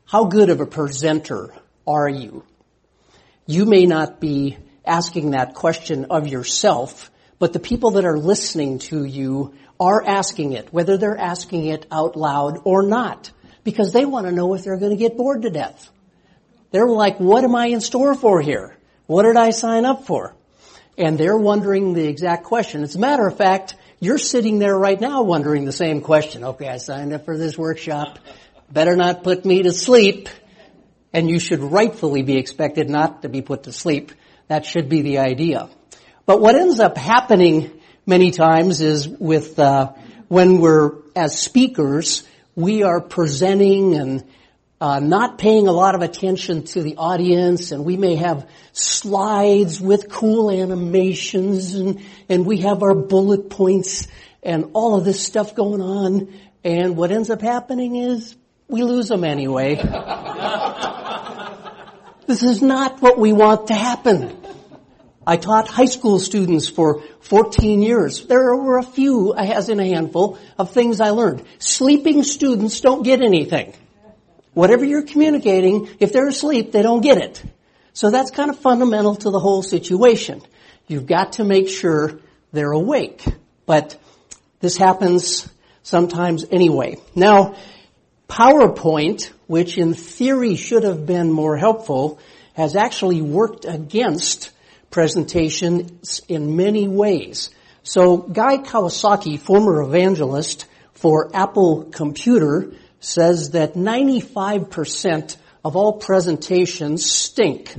How good of a presenter are you? You may not be asking that question of yourself, but the people that are listening to you are asking it, whether they're asking it out loud or not, because they want to know if they're going to get bored to death. They're like, what am I in store for here? What did I sign up for? And they're wondering the exact question. As a matter of fact, you're sitting there right now wondering the same question. Okay, I signed up for this workshop. Better not put me to sleep. And you should rightfully be expected not to be put to sleep. That should be the idea. But what ends up happening many times is with when we're, as speakers, we are presenting and not paying a lot of attention to the audience, and we may have slides with cool animations, and we have our bullet points and all of this stuff going on, and what ends up happening is we lose them anyway. This is not what we want to happen. I taught high school students for 14 years. There were a few, as in a handful, of things I learned. Sleeping students don't get anything. Whatever you're communicating, if they're asleep, they don't get it. So that's kind of fundamental to the whole situation. You've got to make sure they're awake. But this happens sometimes anyway. Now, PowerPoint, which in theory should have been more helpful, has actually worked against presentations in many ways. So Guy Kawasaki, former evangelist for Apple Computer, says that 95% of all presentations stink.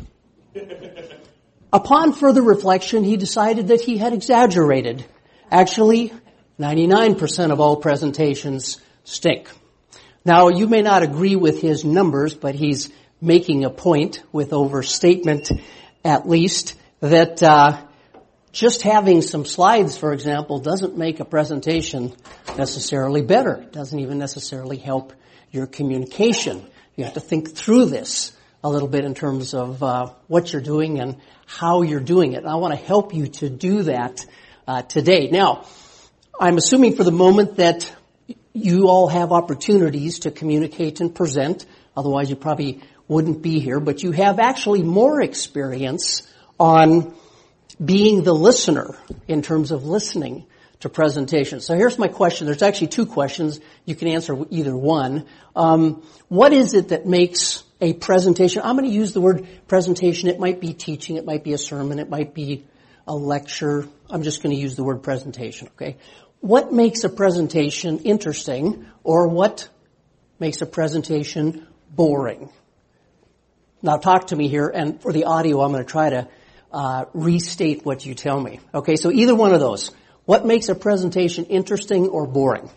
Upon further reflection, he decided that he had exaggerated. Actually, 99% of all presentations stink. Now, you may not agree with his numbers, but he's making a point with overstatement, at least, that just having some slides, for example, doesn't make a presentation necessarily better. It doesn't even necessarily help your communication. You have to think through this a little bit in terms of what you're doing and how you're doing it. And I want to help you to do that today. Now, I'm assuming for the moment that you all have opportunities to communicate and present. Otherwise, you probably wouldn't be here. But you have actually more experience on being the listener in terms of listening to presentations. So here's my question. There's actually two questions. You can answer either one. What is it that makes a presentation? I'm going to use the word presentation. It might be teaching. It might be a sermon. It might be a lecture. I'm just going to use the word presentation, okay? What makes a presentation interesting, or what makes a presentation boring? Now talk to me here, and for the audio, I'm going to try to restate what you tell me. Okay, so either one of those. What makes a presentation interesting or boring?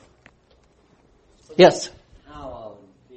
Yes? How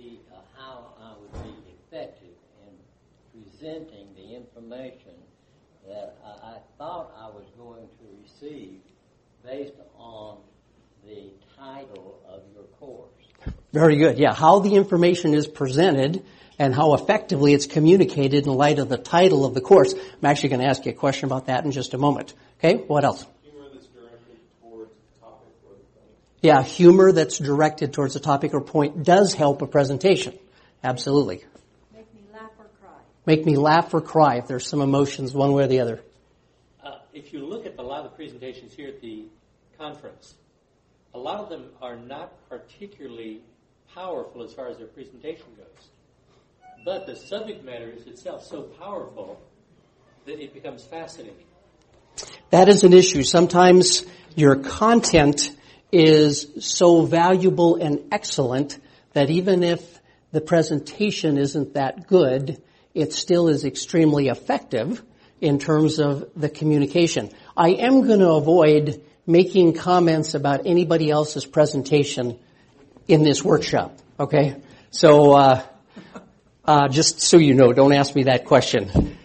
I would be effective in presenting the information that I thought I was going to receive based on the title of your course. Very good. Yeah, how the information is presented and how effectively it's communicated in light of the title of the course. I'm actually going to ask you a question about that in just a moment. Okay, what else? Humor that's directed towards the topic or the point. Yeah, humor that's directed towards the topic or point does help a presentation. Absolutely. Make me laugh or cry. Make me laugh or cry if there's some emotions one way or the other. If you look at a lot of the presentations here at the conference, a lot of them are not particularly powerful as far as their presentation goes. But the subject matter is itself so powerful that it becomes fascinating. That is an issue. Sometimes your content is so valuable and excellent that even if the presentation isn't that good, it still is extremely effective in terms of the communication. I am going to avoid making comments about anybody else's presentation in this workshop, okay? So, just so you know, don't ask me that question.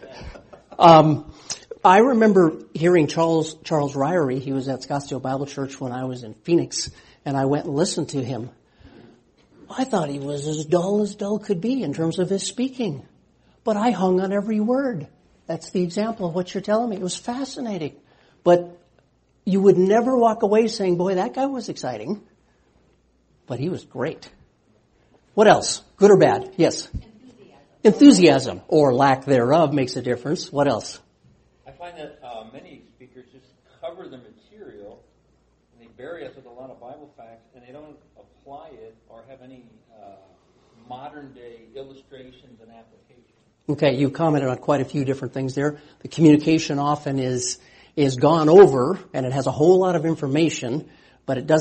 I remember hearing Charles Ryrie. He was at Scottsdale Bible Church when I was in Phoenix, and I went and listened to him. I thought he was as dull could be in terms of his speaking. But I hung on every word. That's the example of what you're telling me. It was fascinating. But you would never walk away saying, boy, that guy was exciting. But he was great. What else? Good or bad? Yes. Enthusiasm or lack thereof makes a difference. What else? I find that many speakers just cover the material and they bury us with a lot of Bible facts and they don't apply it or have any modern day illustrations and applications. Okay, you commented on quite a few different things there. The communication often is gone over and it has a whole lot of information, but it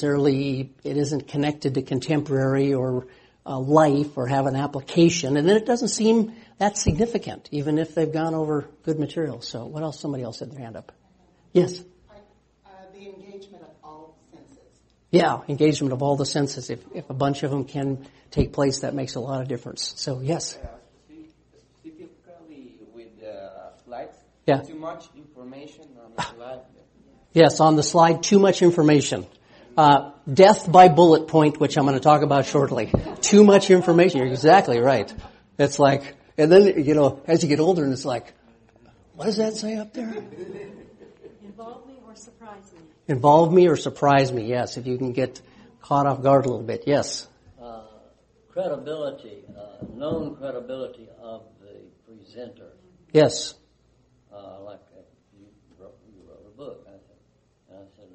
isn't connected to contemporary or life or have an application, and then it doesn't seem that significant, even if they've gone over good material. So what else? Somebody else had their hand up. Yes? The engagement of all senses. Yeah, engagement of all the senses. If a bunch of them can take place, that makes a lot of difference. So, yes? Specifically with slides, Yeah. too much information on the slide. Yes, on the slide, too much information. Death by bullet point, which I'm going to talk about shortly. Too much information. You're exactly right. It's like, and then, as you get older, and it's like, what does that say up there? Involve me or surprise me. Involve me or surprise me, yes, if you can get caught off guard a little bit, yes. Credibility, known credibility of the presenter. Yes. Like you wrote a book. I said,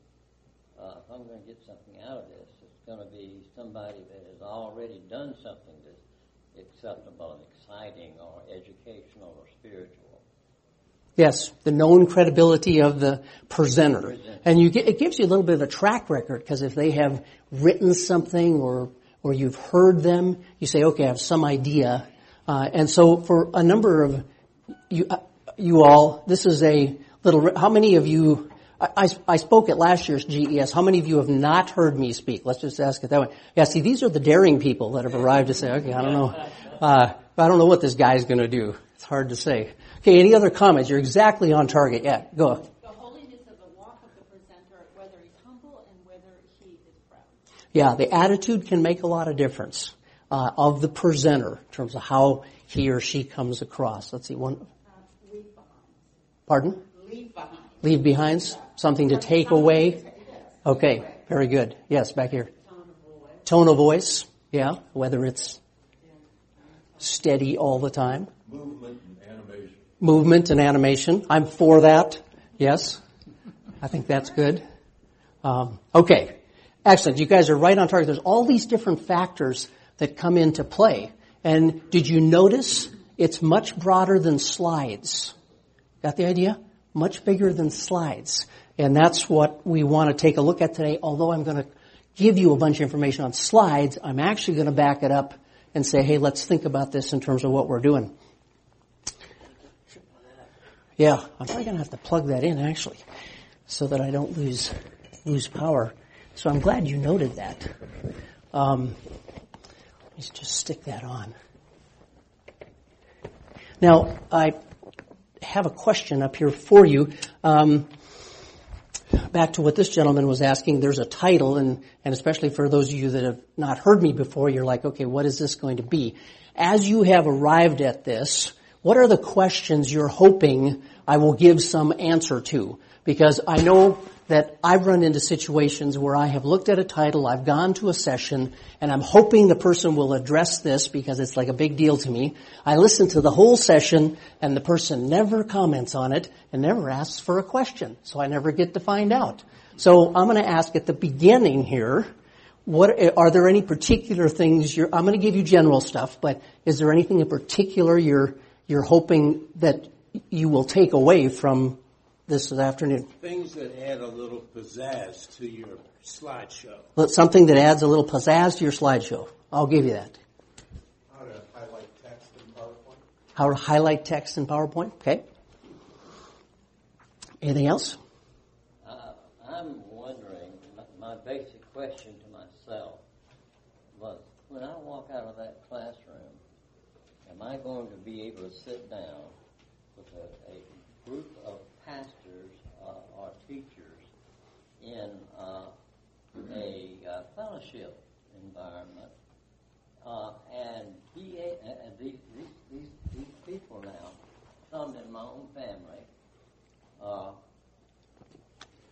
if I'm going to get something out of this, it's going to be somebody that has already done something that's acceptable and exciting or educational or spiritual. Yes, the known credibility of the presenter. And it gives you a little bit of a track record, because if they have written something or you've heard them, you say, okay, I have some idea. And so for a number of you all, this is a little, how many of you, I spoke at last year's GES, how many of you have not heard me speak? Let's just ask it that way. Yeah, see, these are the daring people that have arrived to say, okay, I don't know what this guy's going to do. It's hard to say. Okay, any other comments? You're exactly on target. Yeah, go. The holiness of the walk of the presenter, whether he's humble and whether he is proud. Yeah, the attitude can make a lot of difference of the presenter in terms of how he or she comes across. Let's see, one. Leave behind. Pardon? Leave behind. Leave behind? Something to take away? Okay, very good. Yes, back here. Tone of voice. Yeah, whether it's steady all the time. Movement and animation. I'm for that. Yes. I think that's good. Okay. Excellent. You guys are right on target. There's all these different factors that come into play. And did you notice it's much broader than slides? Got the idea? Much bigger than slides. And that's what we want to take a look at today. Although I'm going to give you a bunch of information on slides, I'm actually going to back it up and say, hey, let's think about this in terms of what we're doing. Yeah, I'm probably going to have to plug that in, actually, so that I don't lose power. So I'm glad you noted that. Let's just stick that on. Now, I have a question up here for you. Back to what this gentleman was asking, there's a title, and especially for those of you that have not heard me before, you're like, okay, what is this going to be? As you have arrived at this, what are the questions you're hoping I will give some answer to? Because I know that I've run into situations where I have looked at a title, I've gone to a session, and I'm hoping the person will address this because it's like a big deal to me. I listen to the whole session, and the person never comments on it and never asks for a question, so I never get to find out. So I'm going to ask at the beginning here, are there any particular things I'm going to give you general stuff, but is there anything in particular you're hoping that you will take away from this afternoon? Things that add a little pizzazz to your slideshow. Something that adds a little pizzazz to your slideshow. I'll give you that. How to highlight text in PowerPoint. How to highlight text in PowerPoint. Okay. Anything else? I'm wondering, my basic question to myself was, when I walk out of that classroom, am I going to be able to sit down with a group of pastors or teachers in a fellowship environment, and these people now, some in my own family, are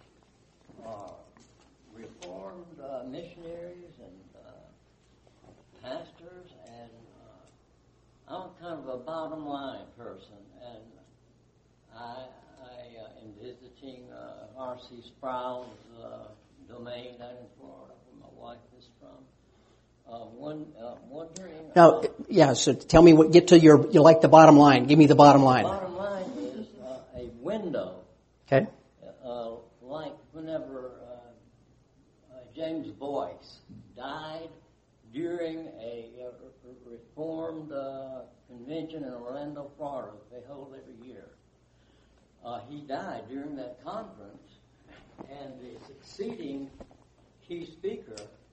Reformed missionaries and kind of a bottom line person, and I am visiting R.C. Sproul's domain down in Florida, where my wife is from. Wondering. Now, yeah. So tell me what. Get to you like the bottom line. Give me the bottom line. The bottom line is a window. Okay. Like whenever James Boyce died during a Reformed convention in Orlando, Florida, they hold every year. He died during that conference, and the succeeding key speaker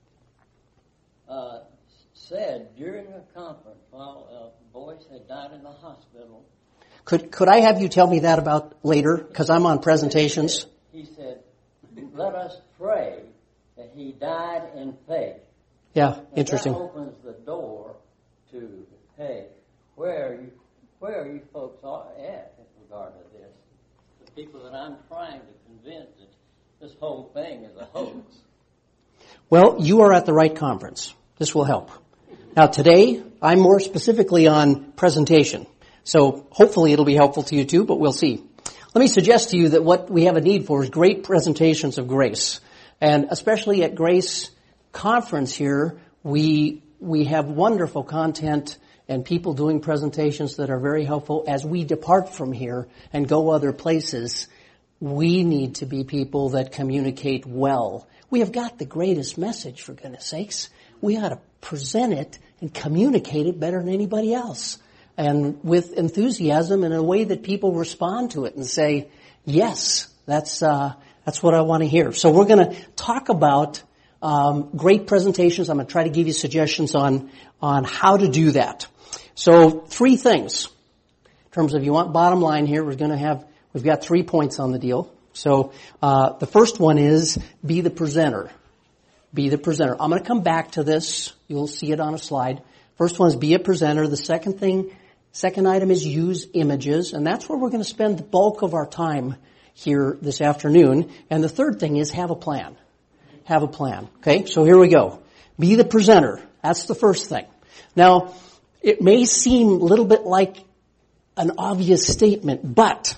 said during the conference, while Boyce had died in the hospital. Could I have you tell me that about later? Because I'm on presentations. He said, "Let us pray that he died in faith." Yeah, and interesting. That opens the door to, hey, where are you folks at in regard to this? The people that I'm trying to convince that this whole thing is a hoax. Well, you are at the right conference. This will help. Now today, I'm more specifically on presentation. So hopefully it'll be helpful to you too, but we'll see. Let me suggest to you that what we have a need for is great presentations of grace. And especially at Grace Conference here, we have wonderful content and people doing presentations that are very helpful. As we depart from here and go other places, we need to be people that communicate well. We have got the greatest message, for goodness sakes. We ought to present it and communicate it better than anybody else. And with enthusiasm in a way that people respond to it and say, yes, that's what I want to hear. So we're going to talk about great presentations. I'm going to try to give you suggestions on how to do that. So 3 things. In terms of you want bottom line here, we've got 3 points on the deal. So the first one is be the presenter. Be the presenter. I'm going to come back to this. You'll see it on a slide. First one is be a presenter. The second item is use images, and that's where we're going to spend the bulk of our time here this afternoon. And the third thing is have a plan. Have a plan. Okay, so here we go. Be the presenter. That's the first thing. Now, it may seem a little bit like an obvious statement, but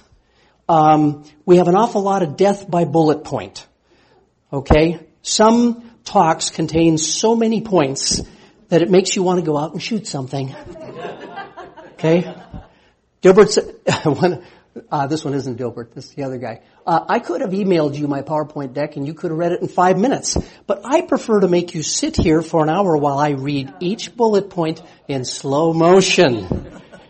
we have an awful lot of death by bullet point. Okay? Some talks contain so many points that it makes you want to go out and shoot something. Okay? Gilbert said, this one isn't Gilbert, this is the other guy. I could have emailed you my PowerPoint deck and you could have read it in 5 minutes, but I prefer to make you sit here for an hour while I read each bullet point in slow motion.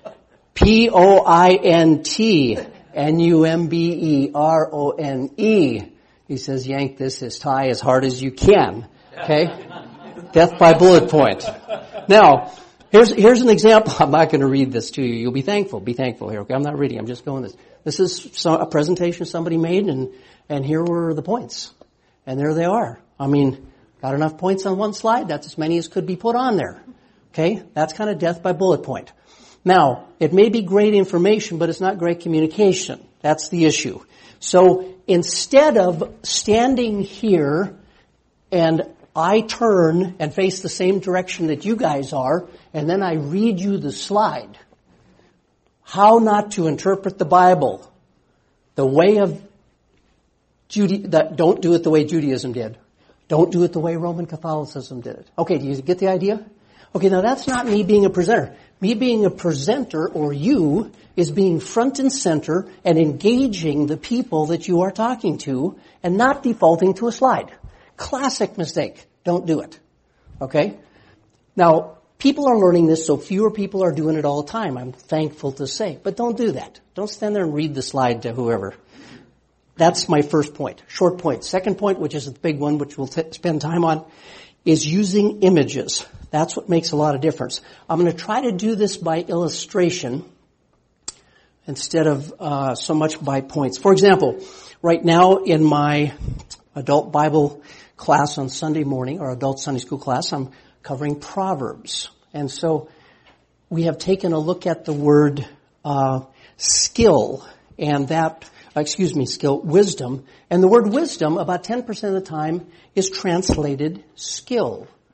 POINT NUMBERONE. He says, yank this as tie as hard as you can. Okay? Death by bullet point. Now, here's an example. I'm not going to read this to you. You'll be thankful. Be thankful here. Okay? I'm not reading. I'm just going this. This is a presentation somebody made, and here were the points. And there they are. I mean, got enough points on one slide? That's as many as could be put on there. Okay? That's kind of death by bullet point. Now, it may be great information, but it's not great communication. That's the issue. So instead of standing here and I turn and face the same direction that you guys are, and then I read you the slide, how not to interpret the Bible, the way of don't do it the way Judaism did. Don't do it the way Roman Catholicism did it. Okay, do you get the idea? Okay, now that's not me being a presenter. Me being a presenter, or you, is being front and center and engaging the people that you are talking to and not defaulting to a slide. Classic mistake. Don't do it. Okay? Now, people are learning this, so fewer people are doing it all the time, I'm thankful to say. But don't do that. Don't stand there and read the slide to whoever. That's my first point. Short point. Second point, which is the big one, which we'll spend time on, is using images. That's what makes a lot of difference. I'm going to try to do this by illustration instead of so much by points. For example, right now in my adult Bible class on Sunday morning, or adult Sunday school class, I'm covering Proverbs. And so we have taken a look at the word skill, and wisdom. And the word wisdom, about 10% of the time, is translated skill.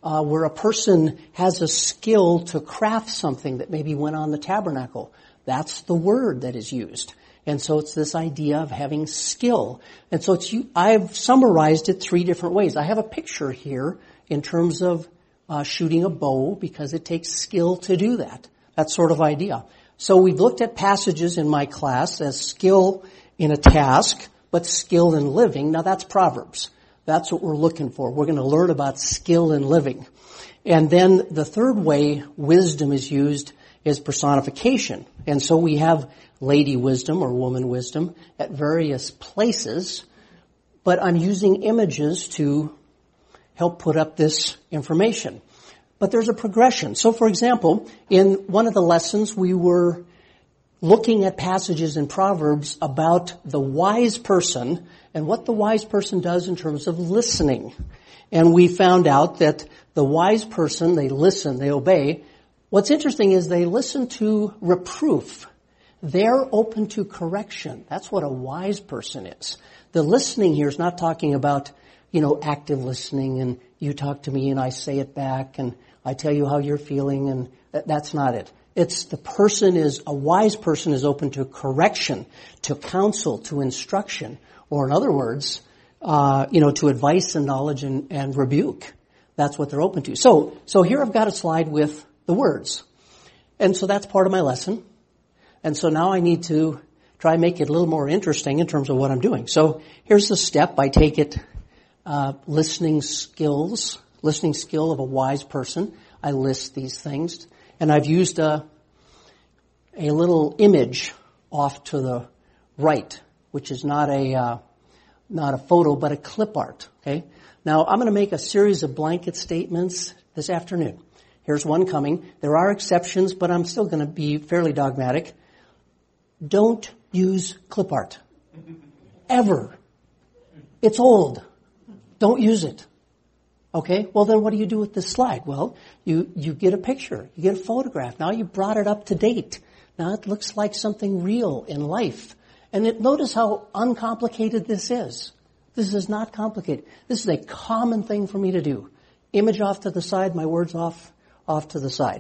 where a person has a skill to craft something that maybe went on the tabernacle. That's the word that is used. And so it's this idea of having skill. And so I've summarized it 3 different ways. I have a picture here in terms of shooting a bow because it takes skill to do that. That sort of idea. So we've looked at passages in my class as skill in a task, but skill in living. Now that's Proverbs. That's what we're looking for. We're going to learn about skill in living. And then the third way wisdom is used is personification. And so we have lady wisdom or woman wisdom at various places, but I'm using images to help put up this information. But there's a progression. So for example, in one of the lessons we were looking at passages in Proverbs about the wise person and what the wise person does in terms of listening. And we found out that the wise person, they listen, they obey. What's interesting is they listen to reproof. They're open to correction. That's what a wise person is. The listening here is not talking about, active listening and you talk to me and I say it back and I tell you how you're feeling, and that's not it. It's a wise person is open to correction, to counsel, to instruction, or in other words, to advice and knowledge and rebuke. That's what they're open to. So here I've got a slide with the words. And so that's part of my lesson. And so now I need to try and make it a little more interesting in terms of what I'm doing. So here's the step. I take it, listening skill of a wise person. I list these things. And I've used a little image off to the right, which is not a photo, but a clip art. Okay. Now I'm going to make a series of blanket statements this afternoon. Here's one coming. There are exceptions, but I'm still going to be fairly dogmatic. Don't use clip art. Ever. It's old. Don't use it. Okay? Well, then what do you do with this slide? Well, you get a picture. You get a photograph. Now you brought it up to date. Now it looks like something real in life. And notice how uncomplicated this is. This is not complicated. This is a common thing for me to do. Image off to the side, my words off to the side.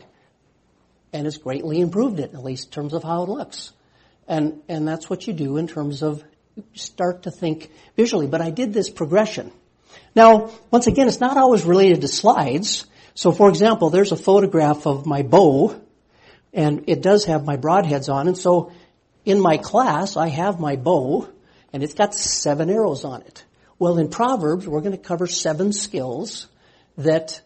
And it's greatly improved it, at least in terms of how it looks. And that's what you do in terms of start to think visually. But I did this progression. Now, once again, it's not always related to slides. So, for example, there's a photograph of my bow, and it does have my broadheads on. And so in my class, I have my bow, and it's got 7 arrows on it. Well, in Proverbs, we're going to cover 7 skills that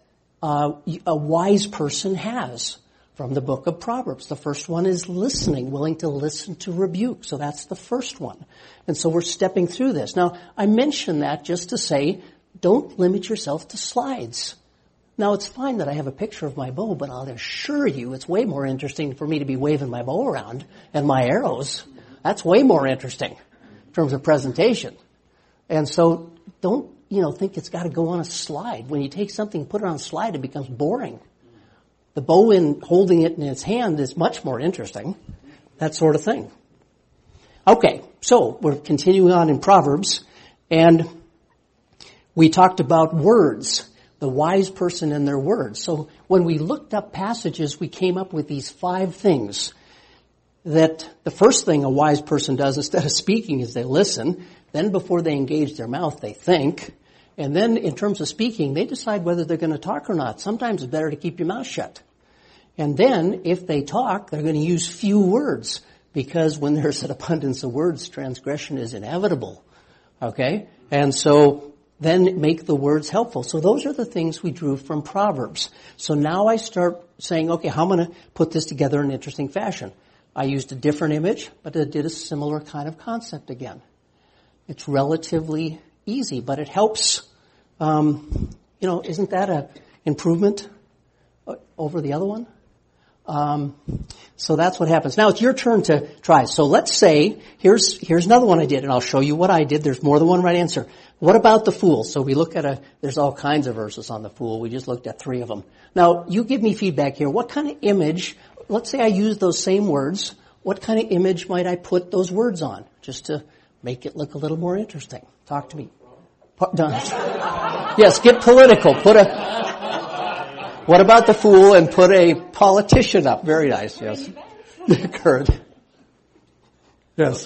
a wise person has from the book of Proverbs. The first one is listening, willing to listen to rebuke. So that's the first one. And so we're stepping through this. Now, I mention that just to say, don't limit yourself to slides. Now, it's fine that I have a picture of my bow, but I'll assure you it's way more interesting for me to be waving my bow around and my arrows. That's way more interesting in terms of presentation. And so don't, think it's got to go on a slide. When you take something and put it on a slide, it becomes boring. The bow in holding it in its hand is much more interesting. That sort of thing. Okay, so we're continuing on in Proverbs, and we talked about words, the wise person and their words. So when we looked up passages, we came up with these 5 things that the first thing a wise person does instead of speaking is they listen. Then before they engage their mouth, they think. And then in terms of speaking, they decide whether they're going to talk or not. Sometimes it's better to keep your mouth shut. And then if they talk, they're going to use few words because when there's an abundance of words, transgression is inevitable. Okay? And so then make the words helpful. So those are the things we drew from Proverbs. So now I start saying, okay, how am I going to put this together in an interesting fashion? I used a different image, but I did a similar kind of concept again. It's relatively easy, but it helps. Isn't that an improvement over the other one? So that's what happens. Now it's your turn to try. So let's say, here's another one I did, and I'll show you what I did. There's more than one right answer. What about the fool? So we look at there's all kinds of verses on the fool. We just looked at 3 of them. Now, you give me feedback here. What kind of image, let's say I use those same words, what kind of image might I put those words on? Just to make it look a little more interesting. Talk to me. Yes, get political. What about the fool and put a politician up? Very nice, yes. Current. Yes.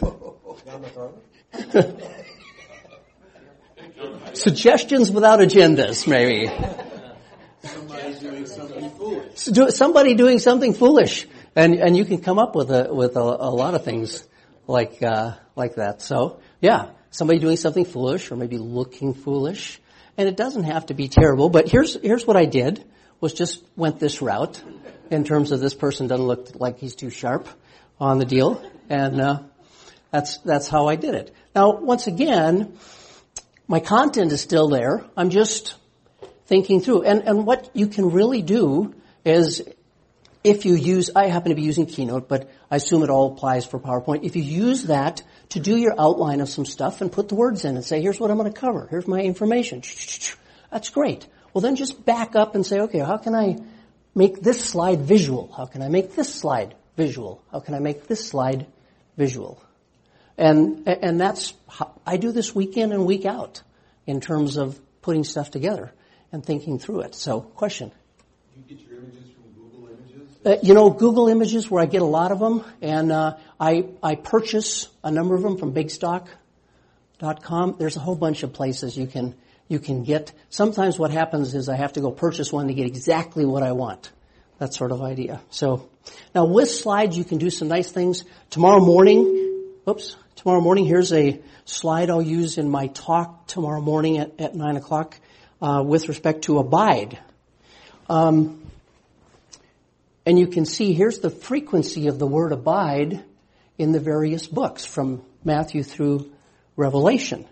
Suggestions without agendas, maybe. Somebody doing something foolish. Somebody doing something foolish. And you can come up with a lot of things like that. So, yeah, somebody doing something foolish or maybe looking foolish. And it doesn't have to be terrible, but here's what I did, was just went this route in terms of this person doesn't look like he's too sharp on the deal. And that's how I did it. Now, once again, my content is still there. I'm just thinking through. And what you can really do is, if you use, I happen to be using Keynote, but I assume it all applies for PowerPoint. If you use that to do your outline of some stuff and put the words in and say, here's what I'm going to cover. Here's my information. That's great. Well, then just back up and say, okay, how can I make this slide visual? How can I make this slide visual? How can I make this slide visual? And that's how I do this week in and week out in terms of putting stuff together and thinking through it. So, question? You get your images from Google Images? Google Images, where I get a lot of them, and I purchase a number of them from bigstock.com. There's a whole bunch of places you can get. Sometimes what happens is I have to go purchase one to get exactly what I want. That sort of idea. So, now with slides you can do some nice things. Tomorrow morning, here's a slide I'll use in my talk tomorrow morning at 9 o'clock with respect to abide. And you can see here's the frequency of the word abide in the various books from Matthew through Revelation.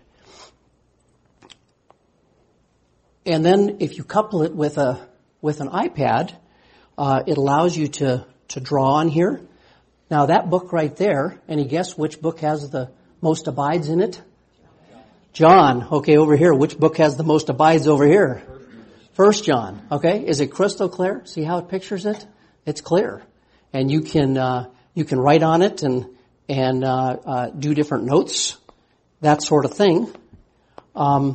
And then if you couple it with an iPad, it allows you to draw on here. Now that book right there, any guess which book has the most abides in it? John. Okay, over here. Which book has the most abides over here? 1 John. Okay, is it crystal clear? See how it pictures it? It's clear, and you can write on it and do different notes, that sort of thing. Excuse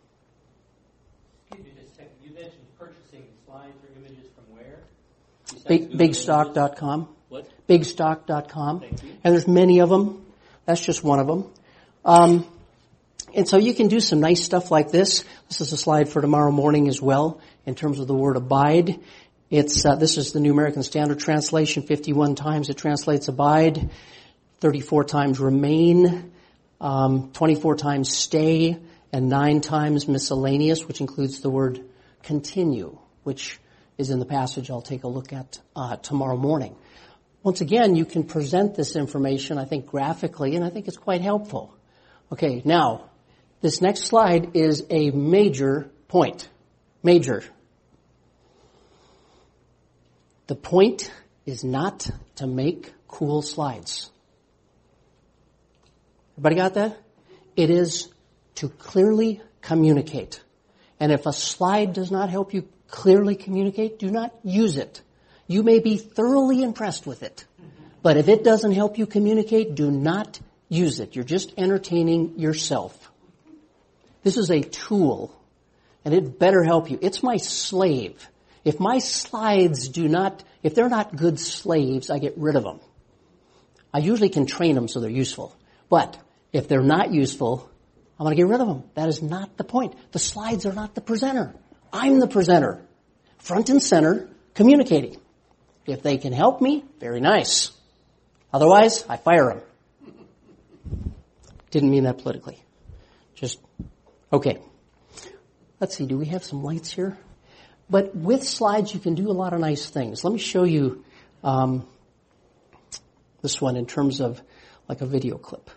me just a second. You mentioned purchasing slides or images from where? Bigstock.com. What? Bigstock.com. Thank you. And there's many of them. That's just one of them. And so you can do some nice stuff like this. This is a slide for tomorrow morning as well in terms of the word abide. This is the New American Standard Translation. 51 times it translates abide, 34 times remain, 24 times stay, and 9 times miscellaneous, which includes the word continue, which is in the passage I'll take a look at tomorrow morning. Once again, you can present this information, I think, graphically, and I think it's quite helpful. Okay, now, this next slide is a major point. Major. The point is not to make cool slides. Everybody got that? It is to clearly communicate. And if a slide does not help you clearly communicate, do not use it. You may be thoroughly impressed with it. But if it doesn't help you communicate, do not use it. You're just entertaining yourself. This is a tool, and it better help you. It's my slave. If my slides if they're not good slaves, I get rid of them. I usually can train them so they're useful. But if they're not useful, I'm going to get rid of them. That is not the point. The slides are not the presenter. I'm the presenter. Front and center, communicating. If they can help me, very nice. Otherwise, I fire them. Didn't mean that politically. Okay. Let's see, do we have some lights here? But with slides, you can do a lot of nice things. Let me show you this one in terms of like a video clip.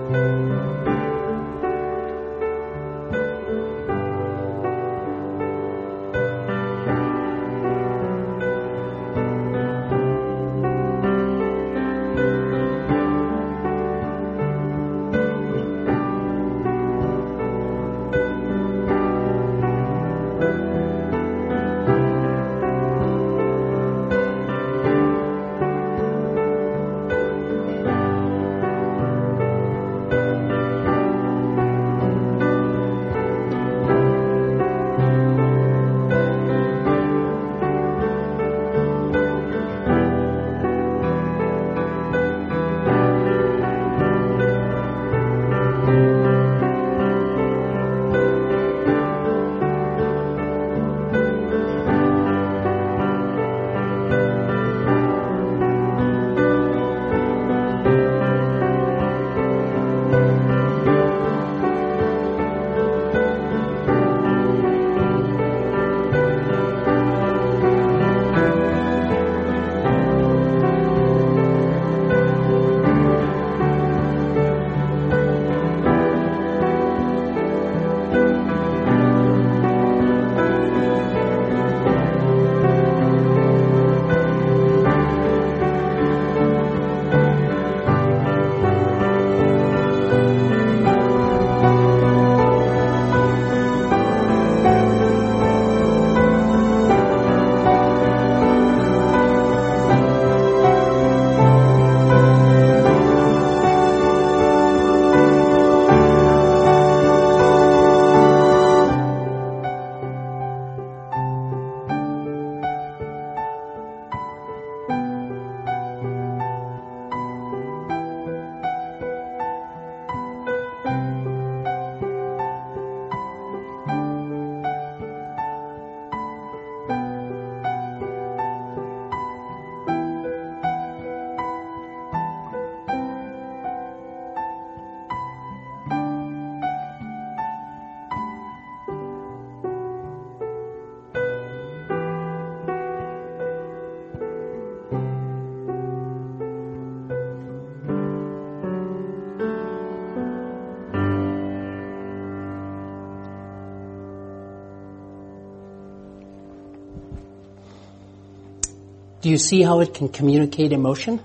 Do you see how it can communicate emotion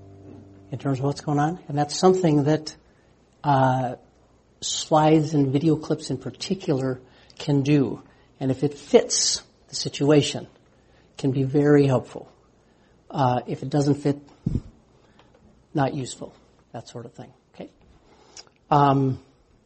in terms of what's going on? And that's something that slides and video clips in particular can do. And if it fits the situation, it can be very helpful. If it doesn't fit, not useful, that sort of thing. Okay. I'm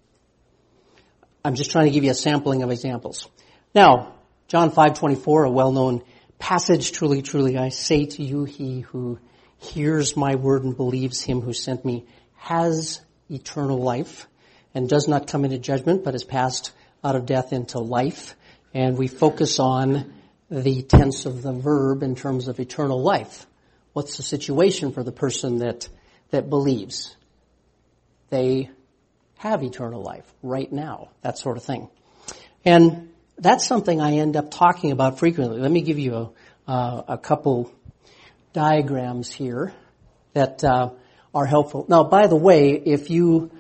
just trying to give you a sampling of examples. Now, John 5:24, a well-known passage, truly, truly, I say to you, he who hears my word and believes him who sent me has eternal life and does not come into judgment, but is passed out of death into life. And we focus on the tense of the verb in terms of eternal life. What's the situation for the person that believes? They have eternal life right now, that sort of thing. And that's something I end up talking about frequently. Let me give you a couple diagrams here that are helpful. Now, by the way, if you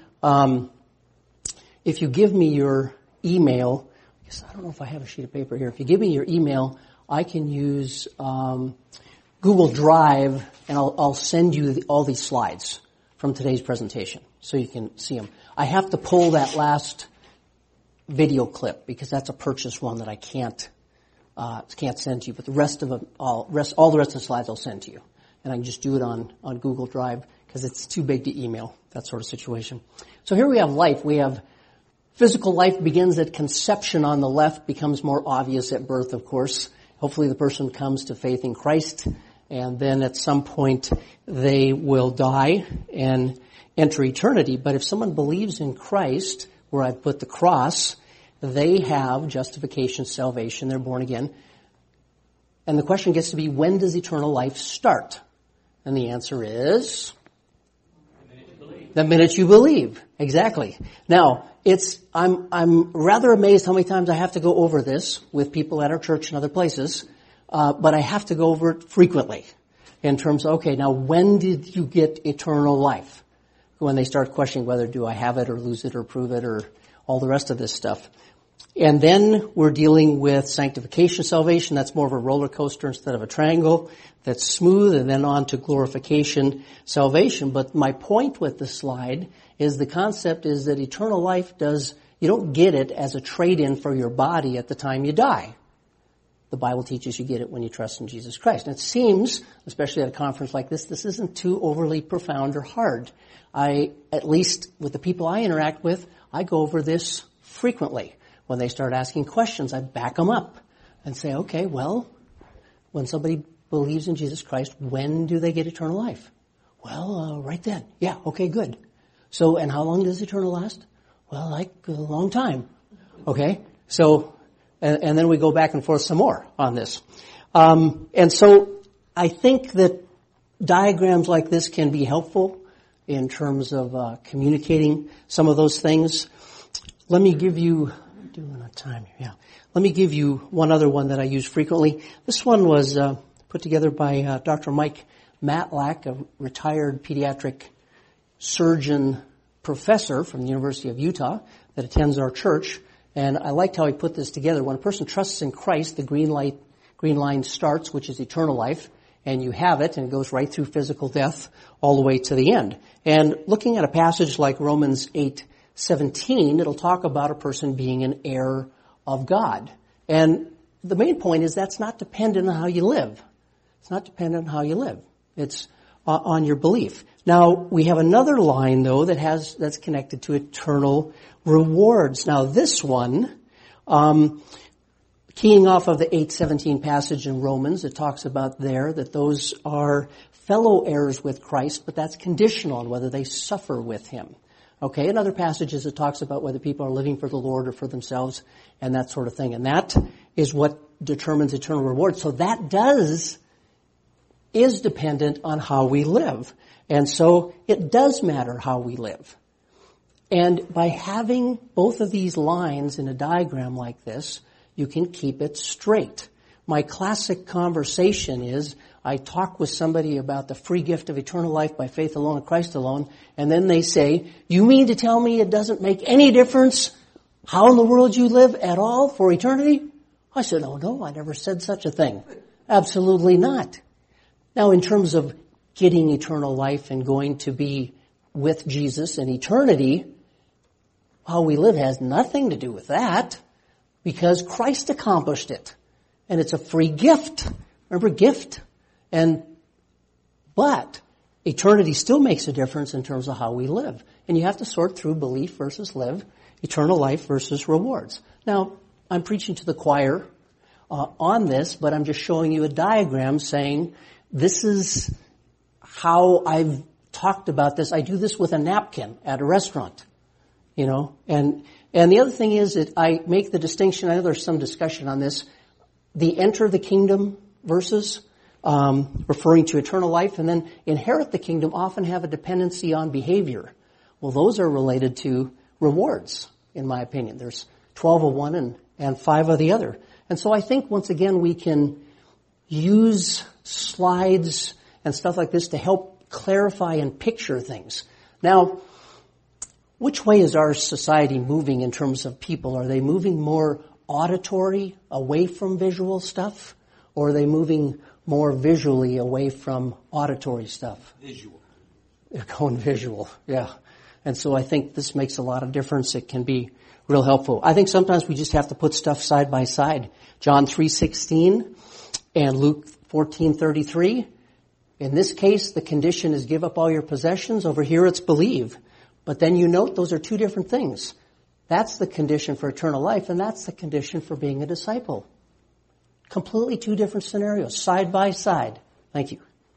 give me your email, I don't know if I have a sheet of paper here. If you give me your email, I can use Google Drive, and I'll send you all these slides from today's presentation so you can see them. I have to pull that last video clip because that's a purchase one that I can't send to you. But the rest of them, all the rest of the slides I'll send to you, and I can just do it on Google Drive because it's too big to email, that sort of situation. So here we have life. We have physical life begins at conception on the left, becomes more obvious at birth, of course. Hopefully the person comes to faith in Christ, and then at some point they will die and enter eternity. But if someone believes in Christ, where I put the cross, they have justification, salvation, they're born again. And the question gets to be, when does eternal life start? And the answer is the minute you believe. Exactly. Now, I'm rather amazed how many times I have to go over this with people at our church and other places, but I have to go over it frequently in terms of, okay, now when did you get eternal life? when they start questioning whether do I have it or lose it or prove it or all the rest of this stuff. And then we're dealing with sanctification salvation. That's more of a roller coaster instead of a triangle. That's smooth, and then on to glorification salvation. But my point with the slide is the concept is that eternal life you don't get it as a trade-in for your body at the time you die. The Bible teaches you get it when you trust in Jesus Christ. And it seems, especially at a conference like this isn't too overly profound or hard. At least with the people I interact with, I go over this frequently. When they start asking questions, I back them up and say, okay, well, when somebody believes in Jesus Christ, when do they get eternal life? Well, right then. Yeah, okay, good. So, and how long does eternal last? Well, like a long time. Okay, so, and then we go back and forth some more on this. And so I think that diagrams like this can be helpful in terms of communicating some of those things. Let me give you, Let me give you one other one that I use frequently. This one was put together by Dr. Mike Matlack, a retired pediatric surgeon professor from the University of Utah that attends our church. And I liked how he put this together. When a person trusts in Christ, the green line starts, which is eternal life, and you have it, and it goes right through physical death all the way to the end. And looking at a passage like Romans 8:17, it'll talk about a person being an heir of God. And the main point is that's not dependent on how you live. It's not dependent on how you live. It's on your belief. Now, we have another line, though, that's connected to eternal rewards. Now, this one, keying off of the 8:17 passage in Romans, it talks about there that those are fellow heirs with Christ, but that's conditional on whether they suffer with him. Okay, in other passages it talks about whether people are living for the Lord or for themselves and that sort of thing. And that is what determines eternal reward. So that is dependent on how we live. And so it does matter how we live. And by having both of these lines in a diagram like this, you can keep it straight. My classic conversation is I talk with somebody about the free gift of eternal life by faith alone in Christ alone, and then they say, you mean to tell me it doesn't make any difference how in the world you live at all for eternity? I said, oh no, I never said such a thing. Absolutely not. Now, in terms of getting eternal life and going to be with Jesus in eternity, how we live has nothing to do with that because Christ accomplished it. And it's a free gift. Remember, gift. But eternity still makes a difference in terms of how we live. And you have to sort through belief versus live, eternal life versus rewards. Now, I'm preaching to the choir on this, but I'm just showing you a diagram saying this is how I've talked about this. I do this with a napkin at a restaurant, and the other thing is that I make the distinction, I know there's some discussion on this, the enter the kingdom verses, referring to eternal life, and then inherit the kingdom often have a dependency on behavior. Well, those are related to rewards, in my opinion. There's 12 of one and 5 of the other. And so I think, once again, we can use slides and stuff like this to help clarify and picture things. Now, which way is our society moving in terms of people? Are they moving more auditory, away from visual stuff? Or are they moving more visually away from auditory stuff? Visual. They're going visual, yeah. And so I think this makes a lot of difference. It can be real helpful. I think sometimes we just have to put stuff side by side. John 3:16 and Luke 14:33. In this case, the condition is give up all your possessions. Over here, it's believe. But then you note those are two different things. That's the condition for eternal life, and that's the condition for being a disciple. Completely two different scenarios, side by side. Thank you.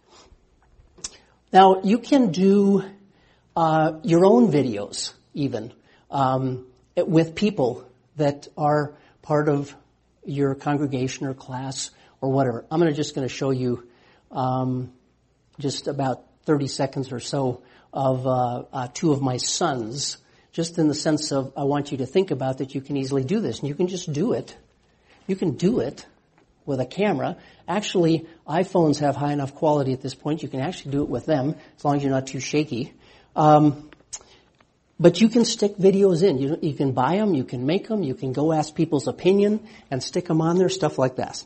Now, you can do your own videos, even, with people that are part of your congregation or class or whatever. I'm just going to show you just about 30 seconds or so of 2 of my sons, just in the sense of I want you to think about that you can easily do this. And you can just do it. You can do it with a camera. Actually, iPhones have high enough quality at this point. You can actually do it with them, as long as you're not too shaky. But you can stick videos in. You can buy them, you can make them, you can go ask people's opinion and stick them on there, stuff like that.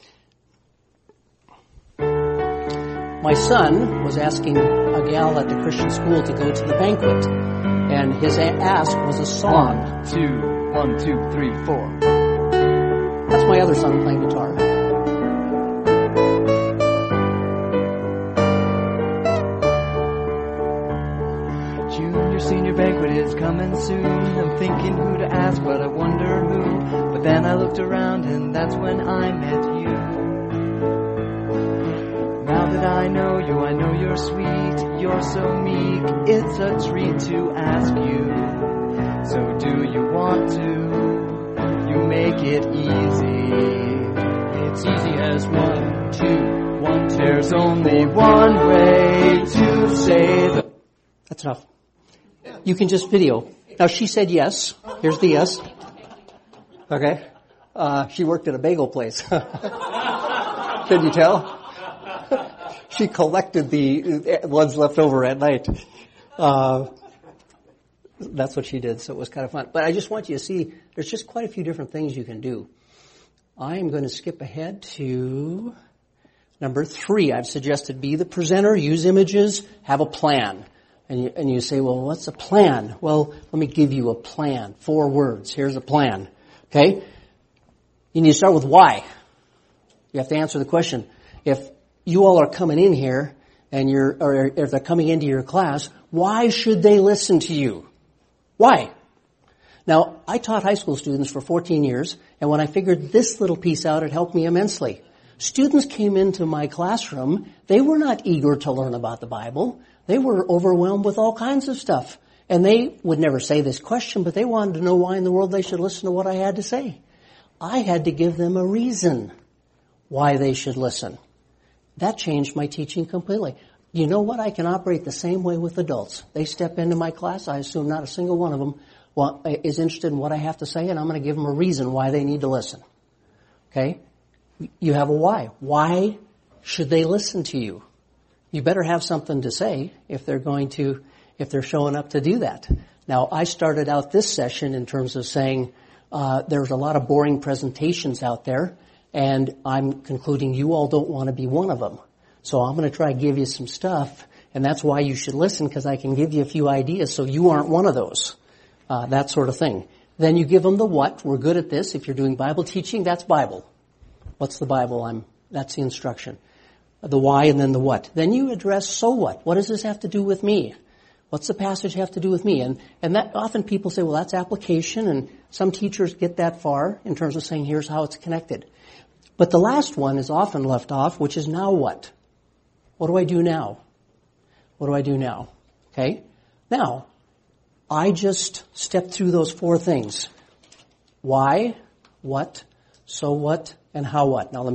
My son was asking a gal at the Christian school to go to the banquet, and his ask was a song. 1, 2, 3, 4. That's my other son playing guitar. Junior, senior banquet is coming soon. I'm thinking who to ask, but I wonder who. But then I looked around and that's when I met you. Now that I know you, I know you're sweet, you're so meek, it's a treat to ask you. So do you want to? You make it easy. It's easy as 1, 2, 1, 2. There's only one way to say the... That's enough. You can just video. Now she said yes. Here's the yes. Okay. She worked at a bagel place. Can you tell? She collected the ones left over at night. That's what she did, so it was kind of fun. But I just want you to see, there's just quite a few different things you can do. I am going to skip ahead to number 3. I've suggested be the presenter, use images, have a plan. And you say, well, what's a plan? Well, let me give you a plan. 4 words. Here's a plan. Okay? You need to start with why. You have to answer the question. If you all are coming in here and or if they're coming into your class, why should they listen to you? Why? Now, I taught high school students for 14 years, and when I figured this little piece out, it helped me immensely. Students came into my classroom, they were not eager to learn about the Bible. They were overwhelmed with all kinds of stuff. And they would never say this question, but they wanted to know why in the world they should listen to what I had to say. I had to give them a reason why they should listen. That changed my teaching completely. You know what? I can operate the same way with adults. They step into my class. I assume not a single one of them is interested in what I have to say, and I'm going to give them a reason why they need to listen. Okay? You have a why. Why should they listen to you? You better have something to say if they're showing up to do that. Now, I started out this session in terms of saying there's a lot of boring presentations out there, and I'm concluding you all don't want to be one of them. So I'm going to try to give you some stuff, and that's why you should listen, because I can give you a few ideas so you aren't one of those. That sort of thing. Then you give them the what. We're good at this. If you're doing Bible teaching, that's Bible. What's the Bible? That's the instruction. The why and then the what. Then you address so what? What does this have to do with me? What's the passage have to do with me? And that often people say, well, that's application, and some teachers get that far in terms of saying, here's how it's connected. But the last one is often left off, which is now what? What do I do now? What do I do now? Okay? Now, I just stepped through those 4 things. Why, what, so what, and how what. Now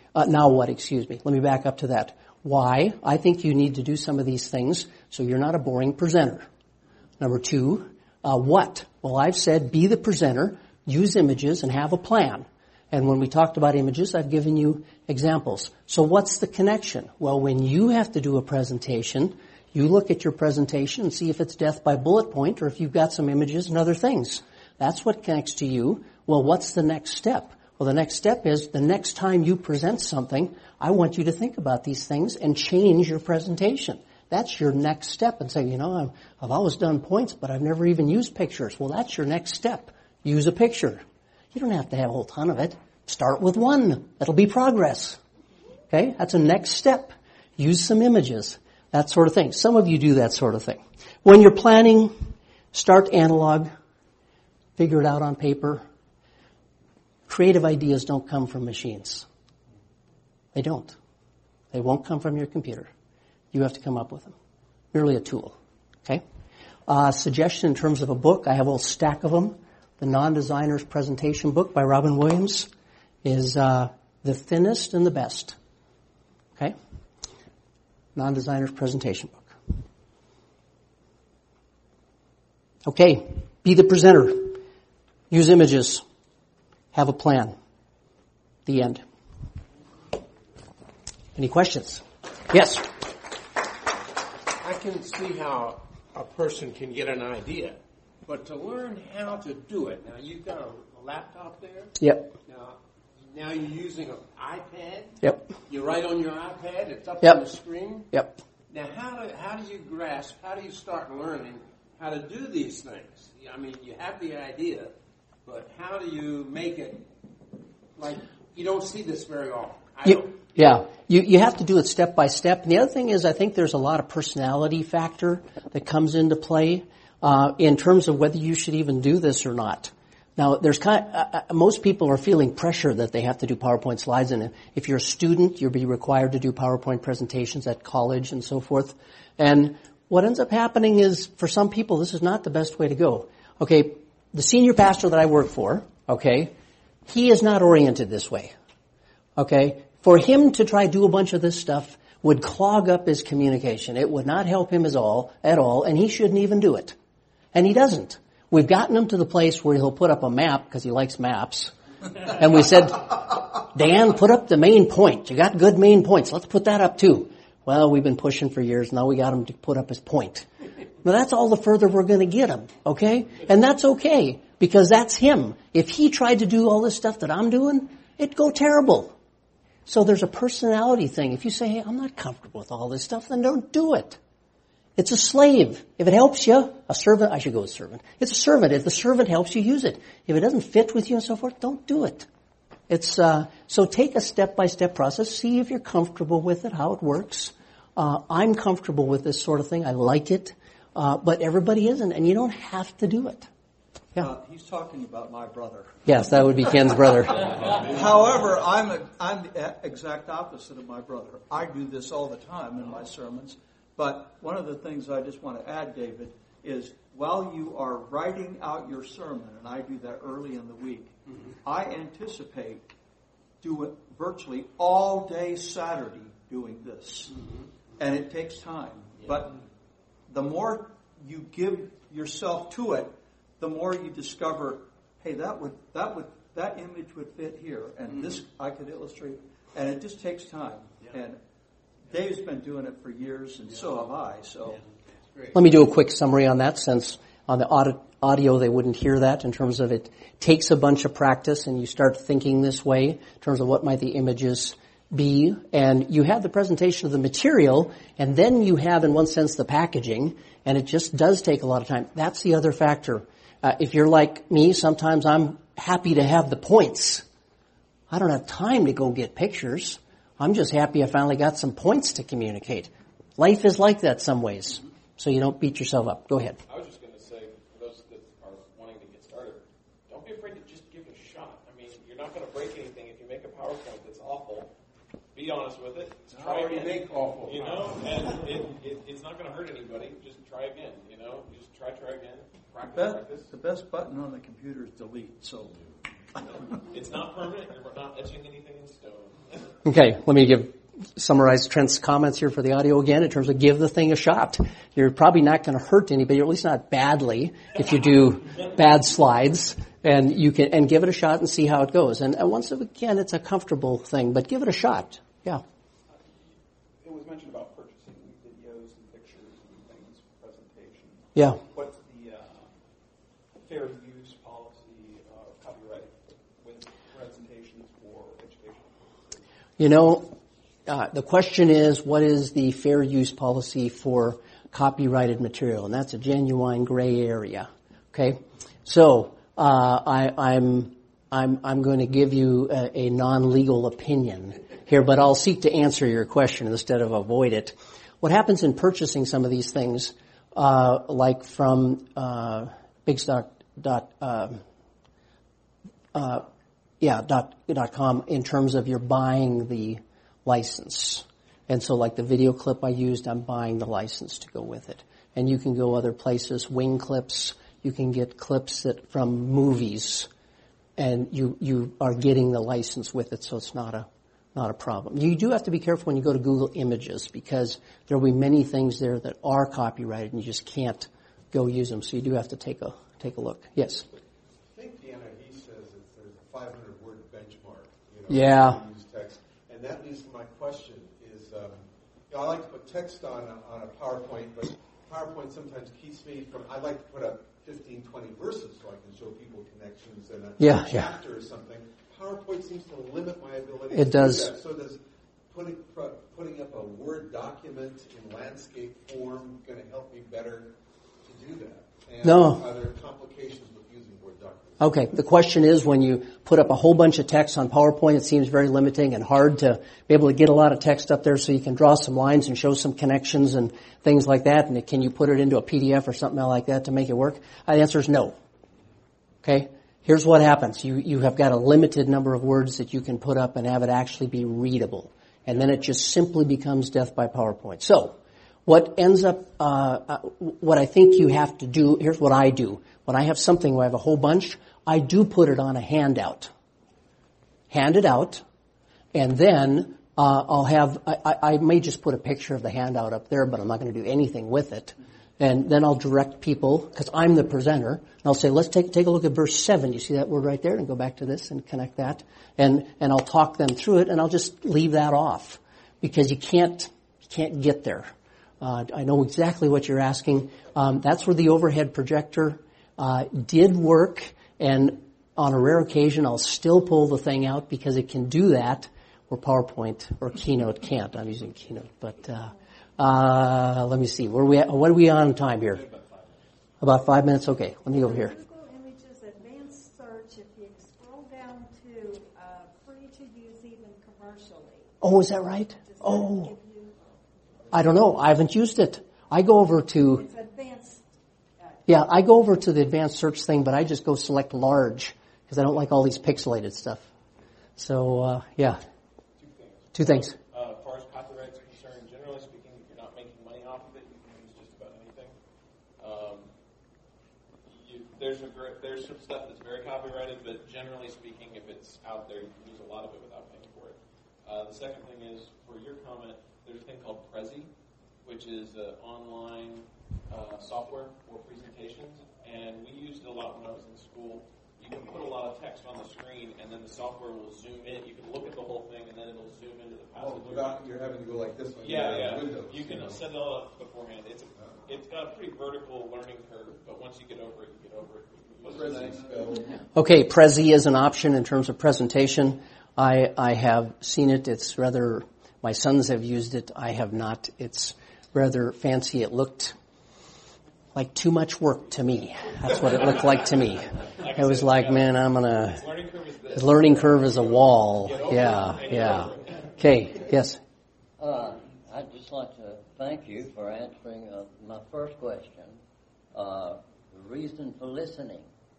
Let me back up to that. Why? I think you need to do some of these things so you're not a boring presenter. Number 2, what? Well, I've said be the presenter, use images, and have a plan. And when we talked about images, I've given you examples. So what's the connection? Well, when you have to do a presentation, you look at your presentation and see if it's death by bullet point or if you've got some images and other things. That's what connects to you. Well, what's the next step? Well, the next step is the next time you present something, I want you to think about these things and change your presentation. That's your next step, and say, I've always done points, but I've never even used pictures. Well, that's your next step. Use a picture. You don't have to have a whole ton of it. Start with 1. That'll be progress. Okay? That's a next step. Use some images. That sort of thing. Some of you do that sort of thing. When you're planning, start analog. Figure it out on paper. Creative ideas don't come from machines. They don't. They won't come from your computer. You have to come up with them. Merely a tool. Okay? Suggestion in terms of a book. I have a whole stack of them. The Non-Designer's Presentation book by Robin Williams is the thinnest and the best. Okay? Non-Designer's Presentation book. Okay. Be the presenter. Use images. Have a plan. The end. Any questions? Yes. I can see how a person can get an idea. But to learn how to do it, now you've got a laptop there? Yep. Now you're using an iPad? Yep. You write on your iPad, it's up Yep. on the screen? Yep. Now how do you grasp, how do you start learning how to do these things? I mean, you have the idea, but how do you make it, like, you don't see this very often. You have to do it step by step. And the other thing is, I think there's a lot of personality factor that comes into play in terms of whether you should even do this or not. Now, there's most people are feeling pressure that they have to do PowerPoint slides, and if you're a student, you'll be required to do PowerPoint presentations at college and so forth. And what ends up happening is, for some people, this is not the best way to go. Okay, the senior pastor that I work for, okay, he is not oriented this way. Okay, for him to try to do a bunch of this stuff would clog up his communication. It would not help him at all, and he shouldn't even do it. And he doesn't. We've gotten him to the place where he'll put up a map because he likes maps. And we said, Dan, put up the main point. You got good main points. Let's put that up too. Well, we've been pushing for years. Now we got him to put up his point. Now that's all the further we're going to get him. Okay? And that's okay because that's him. If he tried to do all this stuff that I'm doing, it'd go terrible. So there's a personality thing. If you say, hey, I'm not comfortable with all this stuff, then don't do it. It's a slave. If it helps you, a servant, I should go with servant. It's a servant. If the servant helps you, use it. If it doesn't fit with you and so forth, don't do it. It's, so take a step-by-step process. See if you're comfortable with it, how it works. I'm comfortable with this sort of thing. I like it. But everybody isn't, and you don't have to do it. Yeah. He's talking about my brother. Yes, that would be Ken's brother. However, I'm the exact opposite of my brother. I do this all the time in my sermons. But one of the things I just want to add, David, is while you are writing out your sermon, and I do that early in the week, I anticipate doing virtually all day Saturday doing this. And it takes time. But the more you give yourself to it, the more you discover, hey, that image would fit here, and this I could illustrate, and it just takes time. And Dave's been doing it for years, and so have I. So, let me do a quick summary on that, since on the audio they wouldn't hear that. In terms of it takes a bunch of practice, and you start thinking this way in terms of what might the images be, and you have the presentation of the material, and then you have, in one sense, the packaging, and it just does take a lot of time. That's the other factor. If you're like me, sometimes I'm happy to have the points. I don't have time to go get pictures. I'm just happy I finally got some points to communicate. Life is like that some ways, so you don't beat yourself up. Go ahead. I was just going to say, for those that are wanting to get started, don't be afraid to just give it a shot. I mean, you're not going to break anything if you make a PowerPoint that's awful. Be honest with it. Try again. Make awful. You know, and it's not going to hurt anybody. Just try again. You know, just try again. Practice. The best button on the computer is delete. So it's not permanent. You're not etching anything in stone. Okay, let me summarize Trent's comments here for the audio again in terms of give the thing a shot. You're probably not going to hurt anybody, or at least not badly, if you do bad slides, and you can and give it a shot and see how it goes. And once again, it's a comfortable thing, but give it a shot. Yeah. It was mentioned about purchasing videos and pictures and things for presentation. Yeah. What's the fair use policy of copyright with presentations for education? You know, the question is, what is the fair use policy for copyrighted material? And that's a genuine gray area. Okay, so I'm going to give you a non-legal opinion here, but I'll seek to answer your question instead of avoid it. What happens in purchasing some of these things, like from .com, in terms of you're buying the license. And so like the video clip I used, I'm buying the license to go with it. And you can go other places, wing clips, you can get clips from movies, and you are getting the license with it, so it's not a problem. You do have to be careful when you go to Google Images, because there will be many things there that are copyrighted and you just can't go use them. So you do have to take a look. Yes. I think the NIV says that there's a 500-word benchmark. Yeah. Use text, and that leads to my question: is I like to put text on a PowerPoint, but PowerPoint sometimes keeps me from. I like to put a 15, 20 verses so I can show people connections in Yeah, chapter or something. PowerPoint seems to limit my ability It to does. do that. So does putting up a Word document in landscape form going to help me better to do that? And No. Are there complications with using Word documents? Okay, the question is when you put up a whole bunch of text on PowerPoint, it seems very limiting and hard to be able to get a lot of text up there so you can draw some lines and show some connections and things like that. And can you put it into a PDF or something like that to make it work? The answer is no. Okay? Here's what happens. You have got a limited number of words that you can put up and have it actually be readable. And then it just simply becomes death by PowerPoint. So, what ends up, what I think you have to do, here's what I do. When I have something where I have a whole bunch, I do put it on a handout. Hand it out, and then I'll have, I may just put a picture of the handout up there, but I'm not going to do anything with it. And then I'll direct people, because I'm the presenter, and I'll say, let's take a look at verse 7. You see that word right there? And go back to this and connect that. And I'll talk them through it, and I'll just leave that off. Because you can't get there. I know exactly what you're asking. That's where the overhead projector did work, and on a rare occasion I'll still pull the thing out because it can do that where PowerPoint or Keynote can't. I'm using Keynote, but let me see. What are we on time here? About 5 minutes? Okay, let me go over here. Google Images Advanced Search, if you scroll down to free to use even commercially. Oh, is that right? Oh, I don't know. I haven't used it. I go over to... It's advanced. Yeah, I go over to the advanced search thing, but I just go select large because I don't like all these pixelated stuff. So, yeah. Two things. As far as copyright is concerned, generally speaking, if you're not making money off of it, you can use just about anything. There's some stuff that's very copyrighted, but generally speaking, if it's out there, you can use a lot of it without paying for it. The second thing is, for your comment, there's a thing called Prezi, which is online software for presentations, and we used it a lot when I was in school. You can put a lot of text on the screen, and then the software will zoom in. You can look at the whole thing, and then it'll zoom into the passage. Oh, without you're having to go like this one. Yeah. Windows. You can set it all up beforehand. It's got a pretty vertical learning curve, but once you get over it, you get over it. Okay, Prezi is an option in terms of presentation. I have seen it. It's rather, my sons have used it. I have not. It's rather fancy. It looked like too much work to me. That's what it looked like to me. It was like, man, the learning curve is a wall. Yeah. Okay, yes. I'd just like to thank you for answering my first question. The reason for listening.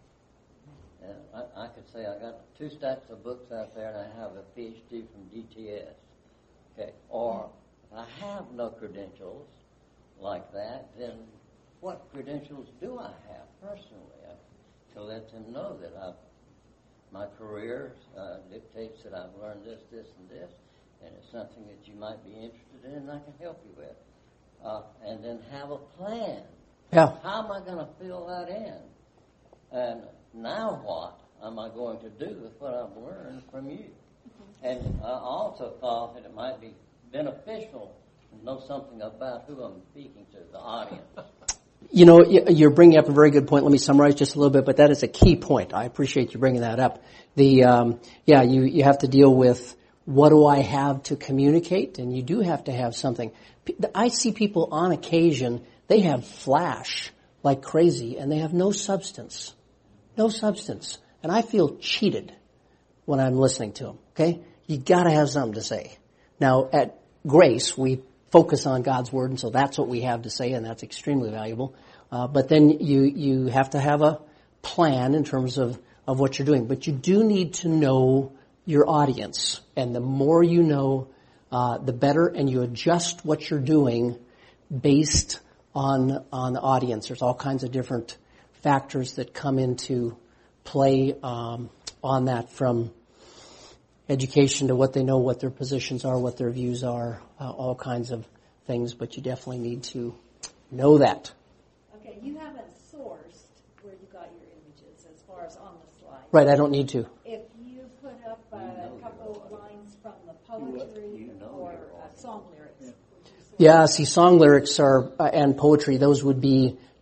I could say I got 2 stacks of books out there, and I have a PhD from DTS. Okay, or if I have no credentials like that, then what credentials do I have personally to let them know that my career dictates that I've learned this, and this, and it's something that you might be interested in and I can help you with. And then have a plan. Yeah. How am I going to fill that in? And now what am I going to do with what I've learned from you? And I also thought that it might be beneficial to know something about who I'm speaking to, the audience. You know, you're bringing up a very good point. Let me summarize just a little bit, but that is a key point. I appreciate you bringing that up. You have to deal with what do I have to communicate, and you do have to have something. I see people on occasion, they have flash like crazy, and they have no substance. No substance. And I feel cheated when I'm listening to them, okay? You gotta have something to say. Now, at Grace, we focus on God's Word, and so that's what we have to say, and that's extremely valuable. But then you have to have a plan in terms of what you're doing. But you do need to know your audience. And the more you know, the better, and you adjust what you're doing based on the audience. There's all kinds of different factors that come into play on that, from education to what they know, what their positions are, what their views are, all kinds of things, but you definitely need to know that. Okay, you haven't sourced where you got your images as far as on the slide. Right, I don't need to. If you put up a couple of lines from the poetry or song lyrics. Yeah, see, song lyrics are and poetry, those would be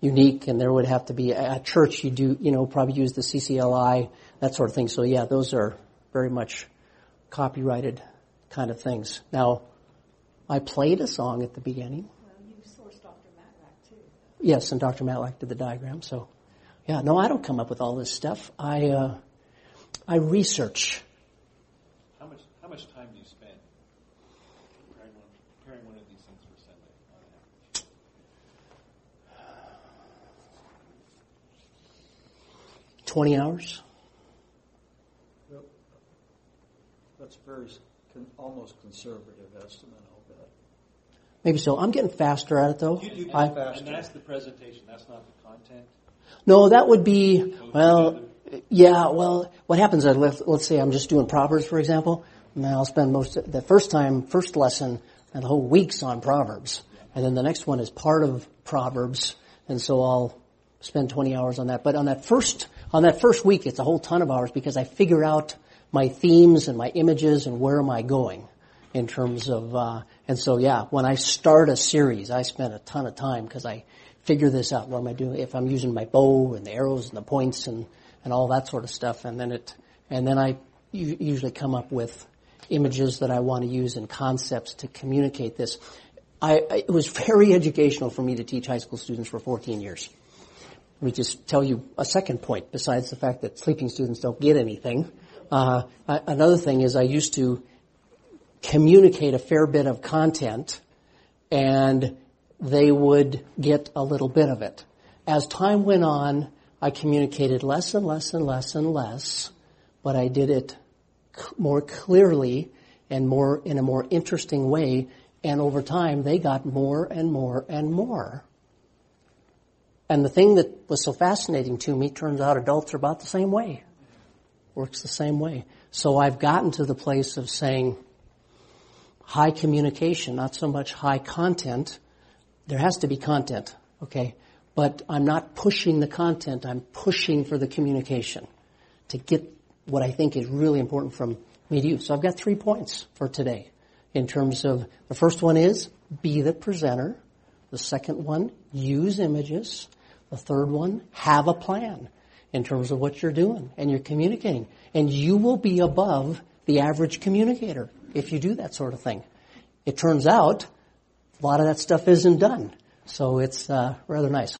unique, and there would have to be at church. You do, probably use the CCLI, that sort of thing. So yeah, those are very much copyrighted kind of things. Now, I played a song at the beginning. Well, you sourced Dr. Matlack too. Yes, and Dr. Matlack did the diagram. So, yeah, no, I don't come up with all this stuff. I research. How much time do you spend preparing one of these things for Sunday on average? 20 hours. Yep. That's very almost conservative estimate, I'll bet. Maybe so. I'm getting faster at it, though. You do get faster. And that's the presentation. That's not the content. No, that would be, yeah, what happens is, let's say I'm just doing Proverbs, for example, and I'll spend the first lesson, and the whole week's on Proverbs. And then the next one is part of Proverbs, and so I'll spend 20 hours on that. But on that first week, it's a whole ton of hours because I figure out my themes and my images and where am I going in terms of, and so yeah, when I start a series, I spend a ton of time because I figure this out. What am I doing? If I'm using my bow and the arrows and the points and all that sort of stuff, and then I usually come up with images that I want to use and concepts to communicate this. It was very educational for me to teach high school students for 14 years. Let me just tell you a second point, besides the fact that sleeping students don't get anything. Another thing is I used to communicate a fair bit of content, and they would get a little bit of it. As time went on, I communicated less and less and less and less, but I did it more clearly and in a more interesting way, and over time they got more and more and more. And the thing that was so fascinating to me, turns out adults are about the same way. Works the same way. So I've gotten to the place of saying high communication, not so much high content. There has to be content, okay? But I'm not pushing the content, I'm pushing for the communication to get what I think is really important from me to you. So I've got 3 points for today in terms of, the first one is be the presenter. The second one, use images. The third one, have a plan in terms of what you're doing and you're communicating. And you will be above the average communicator if you do that sort of thing. It turns out a lot of that stuff isn't done. So it's rather nice.